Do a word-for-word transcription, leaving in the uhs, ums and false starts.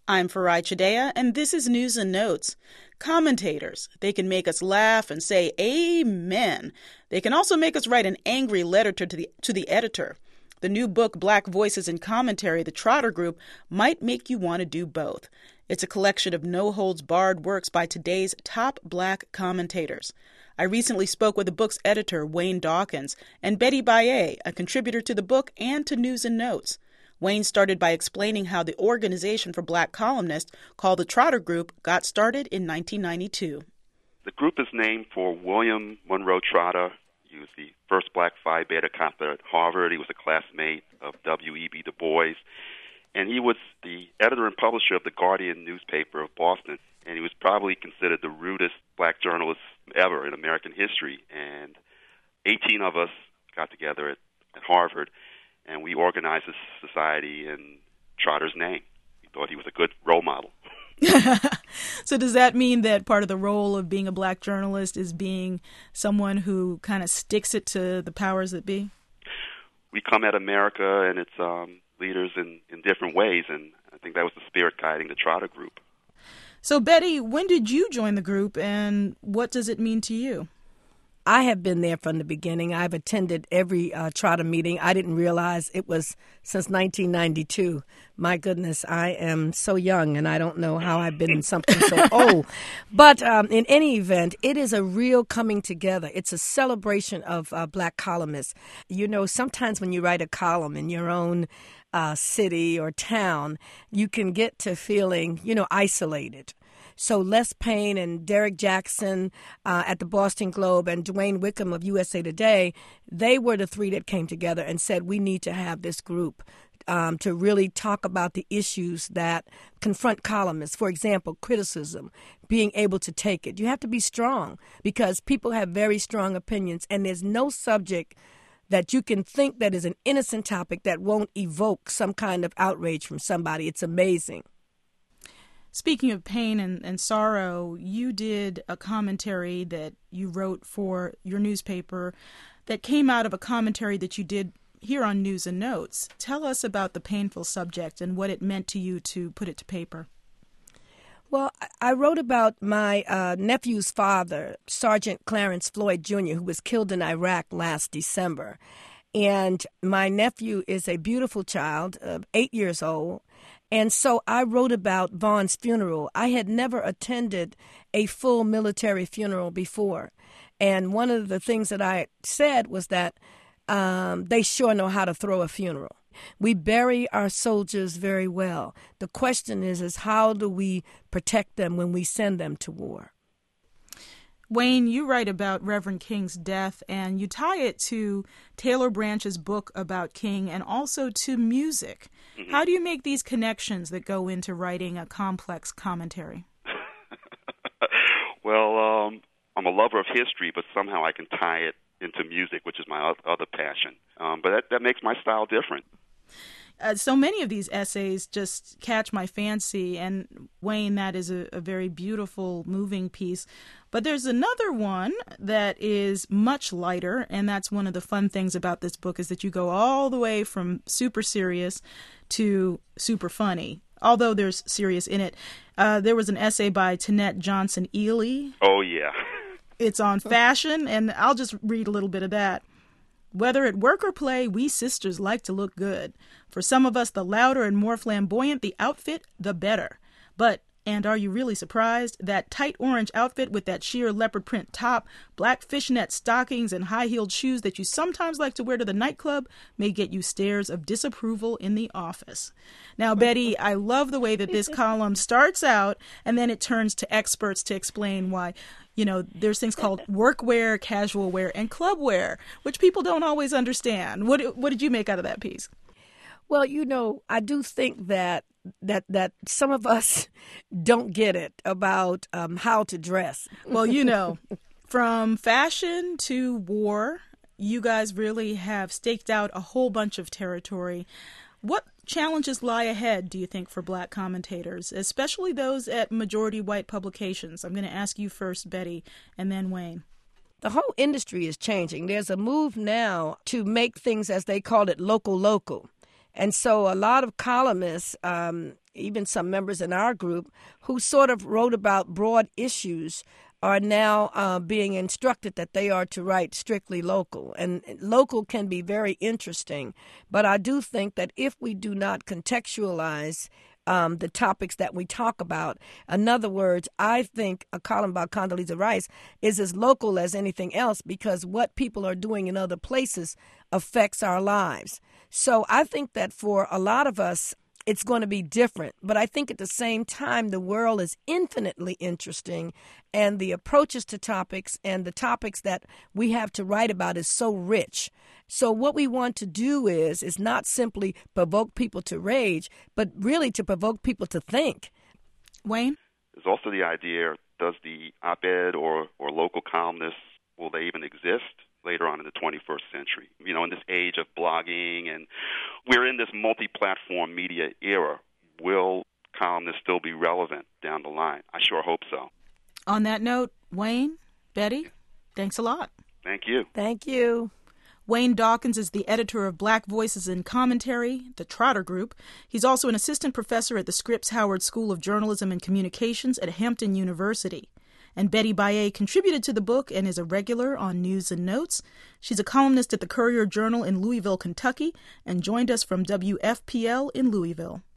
I'm Farai Chideya, and this is News and Notes. Commentators, they can make us laugh and say amen. They can also make us write an angry letter to the, to the editor. The new book, Black Voices in Commentary, The Trotter Group, might make you want to do both. It's a collection of no-holds-barred works by today's top black commentators. I recently spoke with the book's editor, Wayne Dawkins, and Betty Baye, a contributor to the book and to News and Notes. Wayne started by explaining how the organization for black columnists, called the Trotter Group, got started in nineteen ninety-two. The group is named for William Monroe Trotter. He was the first black Phi Beta Kappa at Harvard. He was a classmate of W E B Du Bois. And he was the editor and publisher of the Guardian newspaper of Boston. And he was probably considered the rudest black journalist ever in American history. And eighteen of us got together at, at Harvard, and we organized this society in Trotter's name. We thought he was a good role model. So does that mean that part of the role of being a black journalist is being someone who kind of sticks it to the powers that be? We come at America and its um, leaders in, in different ways, and I think that was the spirit guiding the Trotter Group. So, Betty, when did you join the group, and what does it mean to you? I have been there from the beginning. I've attended every uh, Trotter meeting. I didn't realize it was since nineteen ninety-two. My goodness, I am so young, and I don't know how I've been in something so old. But um, in any event, it is a real coming together. It's a celebration of uh, black columnists. You know, sometimes when you write a column in your own uh, city or town, you can get to feeling, you know, isolated. So Les Payne and Derek Jackson uh, at the Boston Globe and Dwayne Wickham of U S A Today, they were the three that came together and said, we need to have this group um, to really talk about the issues that confront columnists. For example, criticism, being able to take it. You have to be strong because people have very strong opinions, and there's no subject that you can think that is an innocent topic that won't evoke some kind of outrage from somebody. It's amazing. Speaking of pain and, and sorrow, you did a commentary that you wrote for your newspaper that came out of a commentary that you did here on News and Notes. Tell us about the painful subject and what it meant to you to put it to paper. Well, I wrote about my uh, nephew's father, Sergeant Clarence Floyd Junior, who was killed in Iraq last December. And my nephew is a beautiful child, uh, eight years old. And so I wrote about Vaughn's funeral. I had never attended a full military funeral before. And one of the things that I said was that um, they sure know how to throw a funeral. We bury our soldiers very well. The question is, is how do we protect them when we send them to war? Wayne, you write about Reverend King's death, and you tie it to Taylor Branch's book about King and also to music. Mm-hmm. How do you make these connections that go into writing a complex commentary? Well, um, I'm a lover of history, but somehow I can tie it into music, which is my other passion. Um, but that, that makes my style different. Uh, so many of these essays just catch my fancy, and Wayne, that is a, a very beautiful, moving piece. But there's another one that is much lighter, and that's one of the fun things about this book is that you go all the way from super serious to super funny, although there's serious in it. Uh, there was an essay by Tanette Johnson Ely. Oh, yeah. It's on fashion, and I'll just read a little bit of that. Whether at work or play, we sisters like to look good. For some of us, the louder and more flamboyant the outfit, the better. But, and are you really surprised? That tight orange outfit with that sheer leopard print top, black fishnet stockings, and high-heeled shoes that you sometimes like to wear to the nightclub may get you stares of disapproval in the office. Now, Betty, I love the way that this column starts out, and then it turns to experts to explain why, you know, there's things called workwear, casual wear, and club wear, which people don't always understand. What what did you make out of that piece? Well, you know, I do think that that that some of us don't get it about um, how to dress. Well, you know, from fashion to war, you guys really have staked out a whole bunch of territory. What challenges lie ahead, do you think, for black commentators, especially those at majority white publications? I'm going to ask you first, Betty, and then Wayne. The whole industry is changing. There's a move now to make things, as they call it, local, local. And so a lot of columnists, um, even some members in our group who sort of wrote about broad issues are now uh, being instructed that they are to write strictly local. And local can be very interesting, but I do think that if we do not contextualize um, the topics that we talk about, in other words, I think a column about Condoleezza Rice is as local as anything else because what people are doing in other places affects our lives. So I think that for a lot of us, it's going to be different. But I think at the same time, the world is infinitely interesting, and the approaches to topics and the topics that we have to write about is so rich. So what we want to do is, is not simply provoke people to rage, but really to provoke people to think. Wayne? There's also the idea, does the op-ed or, or local columnists, will they even exist later on in the twenty-first century? You know, in this age of blogging, and we're in this multi-platform media era. Will columnists still be relevant down the line? I sure hope so. On that note, Wayne, Betty, thanks a lot. Thank you. Thank you. Wayne Dawkins is the editor of Black Voices in Commentary, the Trotter Group. He's also an assistant professor at the Scripps Howard School of Journalism and Communications at Hampton University. And Betty Baye contributed to the book and is a regular on News and Notes. She's a columnist at the Courier Journal in Louisville, Kentucky, and joined us from W F P L in Louisville.